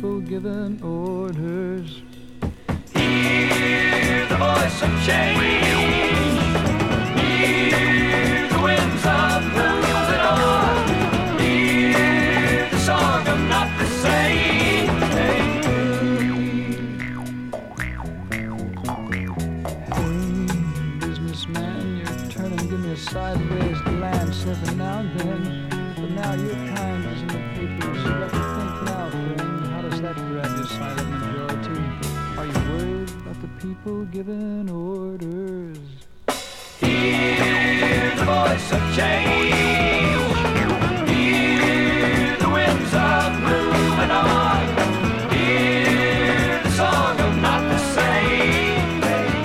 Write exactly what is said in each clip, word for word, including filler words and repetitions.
people giving orders. Hear the voice of change. Hear the winds of moving on. Hear the song of not the same. Hey, businessman, you're turning, give me a sideways glance every now and then. But now your kind is in the papers. You got to think now, friend. How does that grab your silent majority? Are you worried about the people giving orders? Hear the voice of change. Hear the winds of moving on. Hear the song of not the same.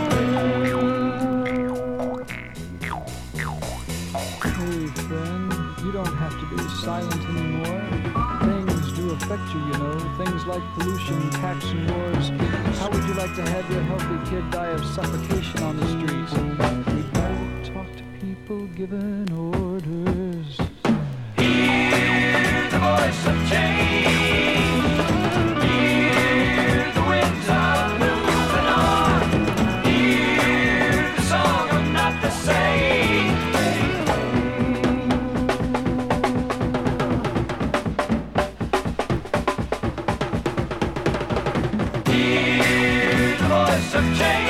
Hey, friend, you don't have to be silent anymore. Things do affect you, you know. Things like pollution, tax, and wars. How would you like to have your healthy kid die of suffocation on the streets? We'd better talk to people giving orders. Hear the voice of change. Hear the winds of moving on. Hear the song of not the same. Hear the voice of change.